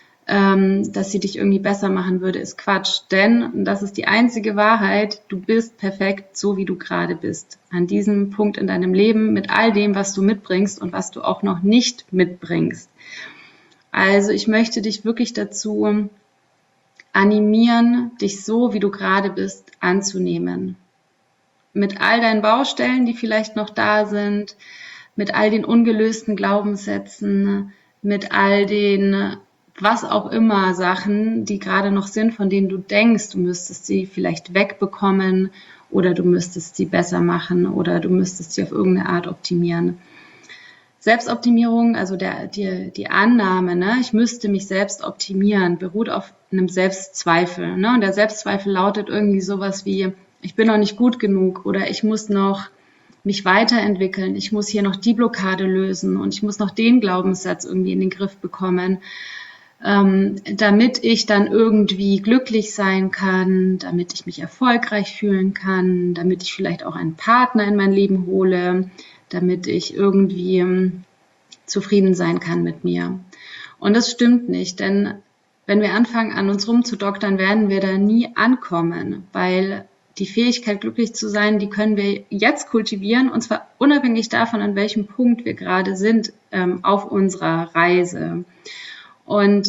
S3: dass sie dich irgendwie besser machen würde, ist Quatsch. Denn das ist die einzige Wahrheit, du bist perfekt, so wie du gerade bist. An diesem Punkt in deinem Leben mit all dem, was du mitbringst und was du auch noch nicht mitbringst. Also ich möchte dich wirklich dazu animieren, dich so, wie du gerade bist, anzunehmen. Mit all deinen Baustellen, die vielleicht noch da sind, mit all den ungelösten Glaubenssätzen, mit all den was auch immer Sachen, die gerade noch sind, von denen du denkst, du müsstest sie vielleicht wegbekommen oder du müsstest sie besser machen oder du müsstest sie auf irgendeine Art optimieren. Selbstoptimierung, also die Annahme, ne, ich müsste mich selbst optimieren, beruht auf einem Selbstzweifel. Ne? Und der Selbstzweifel lautet irgendwie sowas wie, ich bin noch nicht gut genug oder ich muss noch mich weiterentwickeln, ich muss hier noch die Blockade lösen und ich muss noch den Glaubenssatz irgendwie in den Griff bekommen, damit ich dann irgendwie glücklich sein kann, damit ich mich erfolgreich fühlen kann, damit ich vielleicht auch einen Partner in mein Leben hole, damit ich irgendwie zufrieden sein kann mit mir. Und das stimmt nicht, denn wenn wir anfangen, an uns rumzudoktern, werden wir da nie ankommen, weil die Fähigkeit, glücklich zu sein, die können wir jetzt kultivieren, und zwar unabhängig davon, an welchem Punkt wir gerade sind auf unserer Reise. Und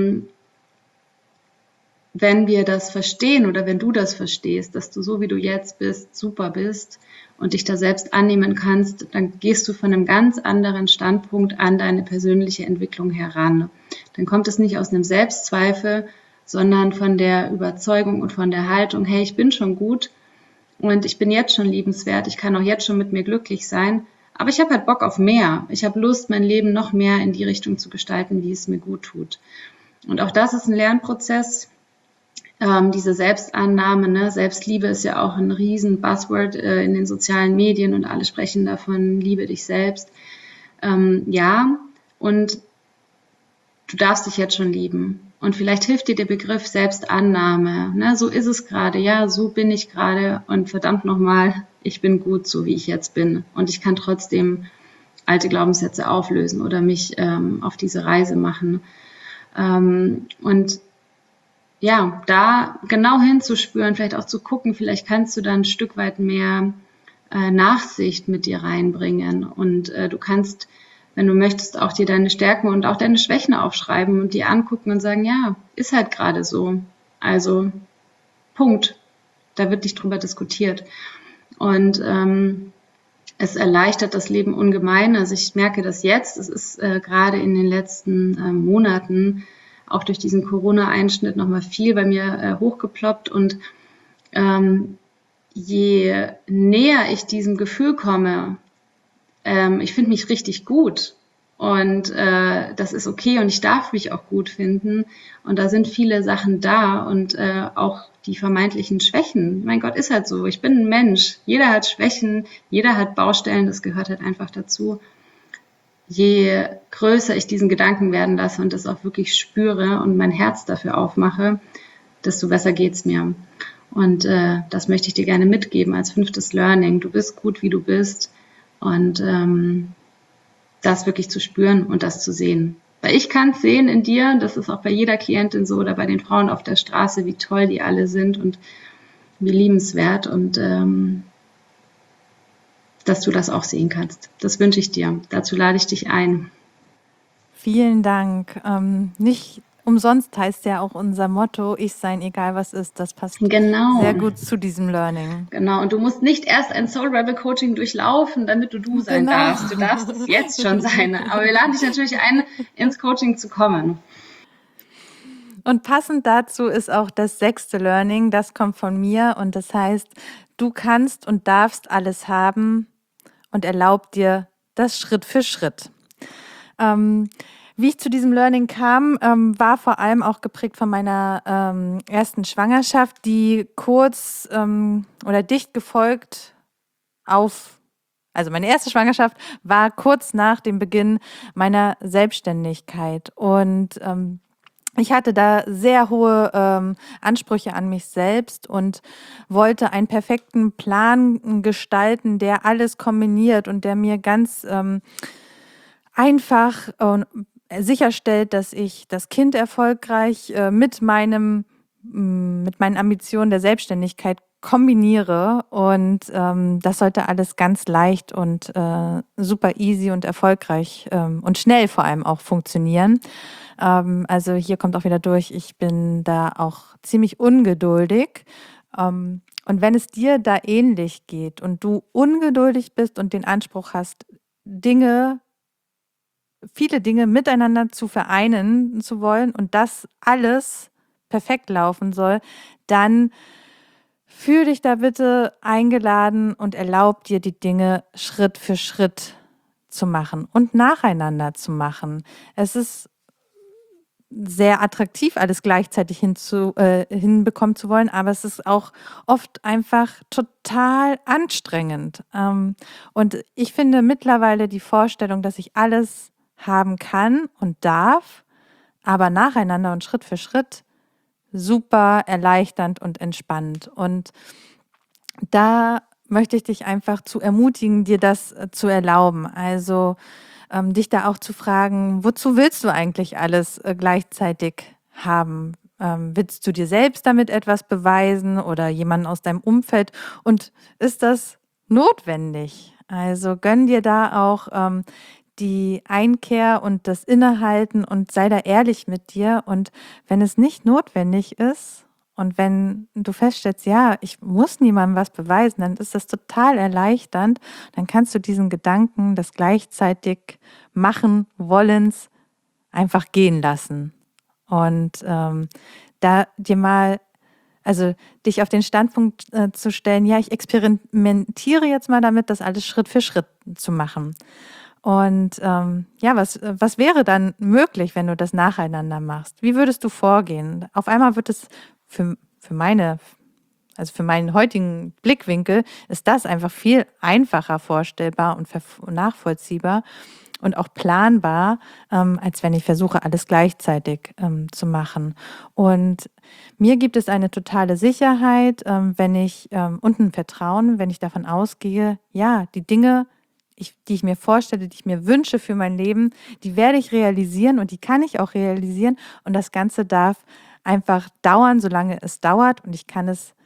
S3: wenn wir das verstehen oder wenn du das verstehst, dass du so, wie du jetzt bist, super bist und dich da selbst annehmen kannst, dann gehst du von einem ganz anderen Standpunkt an deine persönliche Entwicklung heran. Dann kommt es nicht aus einem Selbstzweifel, sondern von der Überzeugung und von der Haltung, hey, ich bin schon gut und ich bin jetzt schon liebenswert, ich kann auch jetzt schon mit mir glücklich sein, aber ich habe halt Bock auf mehr. Ich habe Lust, mein Leben noch mehr in die Richtung zu gestalten, wie es mir gut tut. Und auch das ist ein Lernprozess, diese Selbstannahme, ne? Selbstliebe ist ja auch ein riesen Buzzword in den sozialen Medien und alle sprechen davon, liebe dich selbst. Ja, und du darfst dich jetzt schon lieben. Und vielleicht hilft dir der Begriff Selbstannahme. Ne? So ist es gerade, ja, so bin ich gerade und verdammt nochmal, ich bin gut, so wie ich jetzt bin. Und ich kann trotzdem alte Glaubenssätze auflösen oder mich auf diese Reise machen. Und ja, da genau hinzuspüren, vielleicht auch zu gucken, vielleicht kannst du da ein Stück weit mehr Nachsicht mit dir reinbringen. Und du kannst, wenn du möchtest, auch dir deine Stärken und auch deine Schwächen aufschreiben und die angucken und sagen, ja, ist halt gerade so. Also Punkt. Da wird nicht drüber diskutiert. Und es erleichtert das Leben ungemein. Also ich merke das jetzt. Es ist gerade in den letzten Monaten auch durch diesen Corona-Einschnitt nochmal viel bei mir hochgeploppt. Und je näher ich diesem Gefühl komme, ich finde mich richtig gut. Und das ist okay und ich darf mich auch gut finden. Und da sind viele Sachen da und auch die vermeintlichen Schwächen. Mein Gott, ist halt so. Ich bin ein Mensch. Jeder hat Schwächen, jeder hat Baustellen. Das gehört halt einfach dazu. Je größer ich diesen Gedanken werden lasse und das auch wirklich spüre und mein Herz dafür aufmache, desto besser geht's mir. Und das möchte ich dir gerne mitgeben als 5. Learning. Du bist gut, wie du bist. Und das wirklich zu spüren und das zu sehen. Weil ich kann es sehen in dir, das ist auch bei jeder Klientin so oder bei den Frauen auf der Straße, wie toll die alle sind und wie liebenswert und dass du das auch sehen kannst. Das wünsche ich dir. Dazu lade ich dich ein.
S2: Vielen Dank. Nicht umsonst heißt ja auch unser Motto, ich sein, egal was ist. Das passt sehr gut zu diesem Learning.
S3: Genau, und du musst nicht erst ein Soul Rebel Coaching durchlaufen, damit du sein darfst. Du darfst es jetzt schon sein. Aber wir laden dich natürlich ein, ins Coaching zu kommen.
S2: Und passend dazu ist auch das 6. Learning, das kommt von mir und das heißt, du kannst und darfst alles haben und erlaub dir das Schritt für Schritt. Wie ich zu diesem Learning kam, war vor allem auch geprägt von meiner ersten Schwangerschaft, die kurz oder dicht gefolgt also meine erste Schwangerschaft war kurz nach dem Beginn meiner Selbstständigkeit und ich hatte da sehr hohe Ansprüche an mich selbst und wollte einen perfekten Plan gestalten, der alles kombiniert und der mir ganz einfach sicherstellt, dass ich das Kind erfolgreich mit meinen Ambitionen der Selbstständigkeit kombiniere und das sollte alles ganz leicht und super easy und erfolgreich und schnell vor allem auch funktionieren. Also hier kommt auch wieder durch, ich bin da auch ziemlich ungeduldig. Und wenn es dir da ähnlich geht und du ungeduldig bist und den Anspruch hast, viele Dinge miteinander zu vereinen zu wollen und das alles perfekt laufen soll, dann fühl dich da bitte eingeladen und erlaub dir, die Dinge Schritt für Schritt zu machen und nacheinander zu machen. Es ist sehr attraktiv, alles gleichzeitig hinbekommen zu wollen, aber es ist auch oft einfach total anstrengend. Und ich finde mittlerweile die Vorstellung, dass ich alles haben kann und darf, aber nacheinander und Schritt für Schritt super erleichternd und entspannt. Und da möchte ich dich einfach zu ermutigen, dir das zu erlauben. Also dich da auch zu fragen, wozu willst du eigentlich alles gleichzeitig haben? Willst du dir selbst damit etwas beweisen oder jemanden aus deinem Umfeld? Und ist das notwendig? Also gönn dir da auch die Einkehr und das Innehalten und sei da ehrlich mit dir. Und wenn es nicht notwendig ist, und wenn du feststellst, ja, ich muss niemandem was beweisen, dann ist das total erleichternd. Dann kannst du diesen Gedanken des gleichzeitig machen Wollens einfach gehen lassen. Und da dir mal, also dich auf den Standpunkt zu stellen, ja, ich experimentiere jetzt mal damit, das alles Schritt für Schritt zu machen. Und ja, was wäre dann möglich, wenn du das nacheinander machst? Wie würdest du vorgehen? Auf einmal wird es für meinen heutigen Blickwinkel ist das einfach viel einfacher vorstellbar und nachvollziehbar und auch planbar, als wenn ich versuche, alles gleichzeitig zu machen. Und mir gibt es eine totale Sicherheit, wenn ich und ein Vertrauen, wenn ich davon ausgehe, ja, die Dinge, die ich mir vorstelle, die ich mir wünsche für mein Leben, die werde ich realisieren und die kann ich auch realisieren. Und das Ganze darf einfach dauern, solange es dauert und ich kann es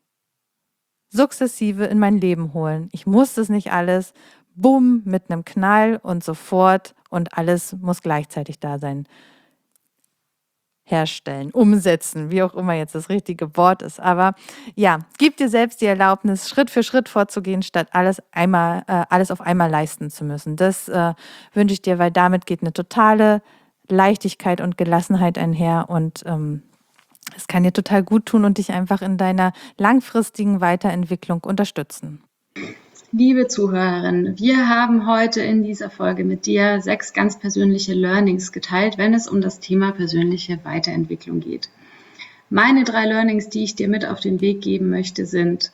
S2: sukzessive in mein Leben holen. Ich muss das nicht alles, bumm, mit einem Knall und sofort und alles muss gleichzeitig da sein. herstellen, umsetzen, wie auch immer jetzt das richtige Wort ist. Aber ja, gib dir selbst die Erlaubnis, Schritt für Schritt vorzugehen, statt alles auf einmal leisten zu müssen. Das wünsche ich dir, weil damit geht eine totale Leichtigkeit und Gelassenheit einher und es kann dir total gut tun und dich einfach in deiner langfristigen Weiterentwicklung unterstützen.
S3: Liebe Zuhörerin, wir haben heute in dieser Folge mit dir 6 ganz persönliche Learnings geteilt, wenn es um das Thema persönliche Weiterentwicklung geht. Meine 3 Learnings, die ich dir mit auf den Weg geben möchte, sind: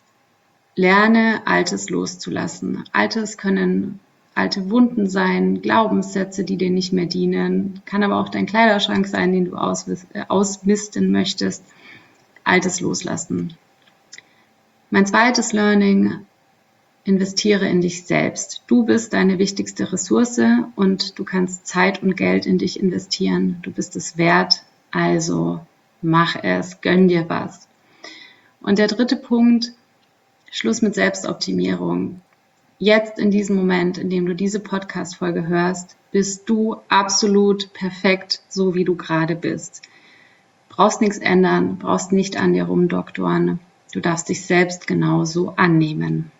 S3: Lerne, Altes loszulassen. Altes können alte Wunden sein, Glaubenssätze, die dir nicht mehr dienen, kann aber auch dein Kleiderschrank sein, den du ausmisten möchtest. Altes loslassen. Mein zweites Learning: Investiere in dich selbst. Du bist deine wichtigste Ressource und du kannst Zeit und Geld in dich investieren. Du bist es wert, also mach es, gönn dir was. Und der dritte Punkt: Schluss mit Selbstoptimierung. Jetzt in diesem Moment, in dem du diese Podcast-Folge hörst, bist du absolut perfekt, so wie du gerade bist. Brauchst nichts ändern, brauchst nicht an dir rumdoktoren. Du darfst dich selbst genauso annehmen.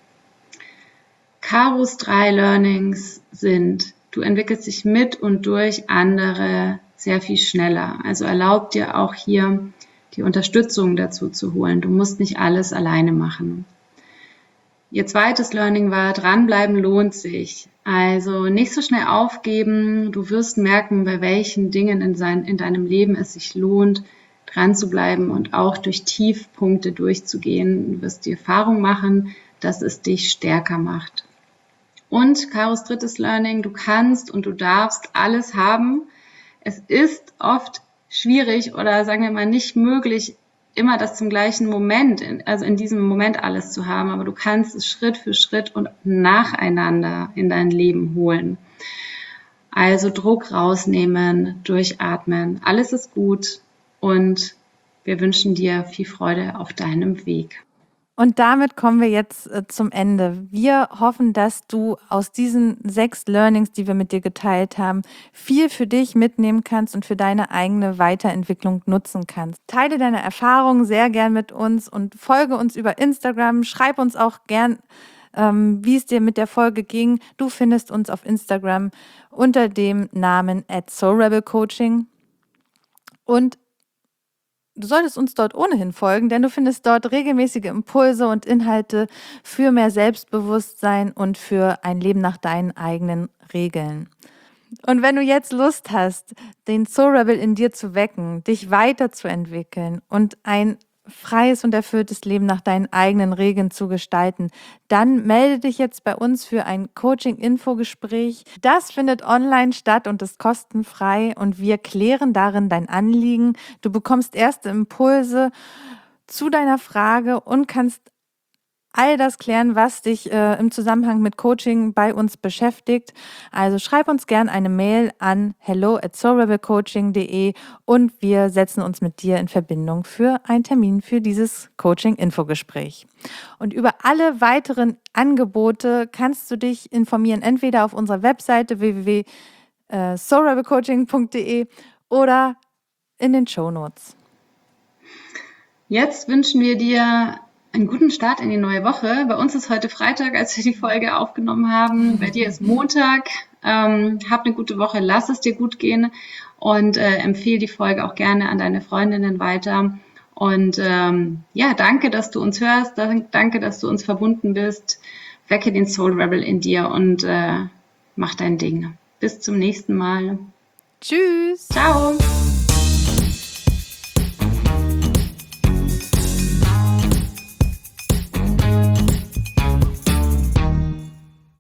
S3: Karos 3 Learnings sind: Du entwickelst dich mit und durch andere sehr viel schneller. Also erlaub dir auch hier die Unterstützung dazu zu holen. Du musst nicht alles alleine machen. Ihr zweites Learning war: Dranbleiben lohnt sich. Also nicht so schnell aufgeben. Du wirst merken, bei welchen Dingen in deinem Leben es sich lohnt, dran zu bleiben und auch durch Tiefpunkte durchzugehen. Du wirst die Erfahrung machen, dass es dich stärker macht. Und Karos 3. Learning: Du kannst und du darfst alles haben. Es ist oft schwierig oder sagen wir mal nicht möglich, immer das zum gleichen Moment, also in diesem Moment alles zu haben, aber du kannst es Schritt für Schritt und nacheinander in dein Leben holen. Also Druck rausnehmen, durchatmen, alles ist gut und wir wünschen dir viel Freude auf deinem Weg.
S2: Und damit kommen wir jetzt zum Ende. Wir hoffen, dass du aus diesen 6 Learnings, die wir mit dir geteilt haben, viel für dich mitnehmen kannst und für deine eigene Weiterentwicklung nutzen kannst. Teile deine Erfahrungen sehr gern mit uns und folge uns über Instagram. Schreib uns auch gern, wie es dir mit der Folge ging. Du findest uns auf Instagram unter dem Namen @soulrebelcoaching. Und du solltest uns dort ohnehin folgen, denn du findest dort regelmäßige Impulse und Inhalte für mehr Selbstbewusstsein und für ein Leben nach deinen eigenen Regeln. Und wenn du jetzt Lust hast, den Soul Rebel in dir zu wecken, dich weiterzuentwickeln und ein freies und erfülltes Leben nach deinen eigenen Regeln zu gestalten, dann melde dich jetzt bei uns für ein Coaching-Infogespräch. Das findet online statt und ist kostenfrei und wir klären darin dein Anliegen. Du bekommst erste Impulse zu deiner Frage und kannst all das klären, was dich im Zusammenhang mit Coaching bei uns beschäftigt. Also schreib uns gern eine Mail an hello@soulrebelcoaching.de und wir setzen uns mit dir in Verbindung für einen Termin für dieses Coaching-Infogespräch. Und über alle weiteren Angebote kannst du dich informieren, entweder auf unserer Webseite www.soulrebelcoaching.de oder in den Shownotes.
S3: Jetzt wünschen wir dir einen guten Start in die neue Woche. Bei uns ist heute Freitag, als wir die Folge aufgenommen haben. Bei dir ist Montag. Hab eine gute Woche, lass es dir gut gehen und empfehle die Folge auch gerne an deine Freundinnen weiter. Und danke, dass du uns hörst. Danke, dass du uns verbunden bist. Wecke den Soul Rebel in dir und mach dein Ding. Bis zum nächsten Mal.
S2: Tschüss.
S3: Ciao.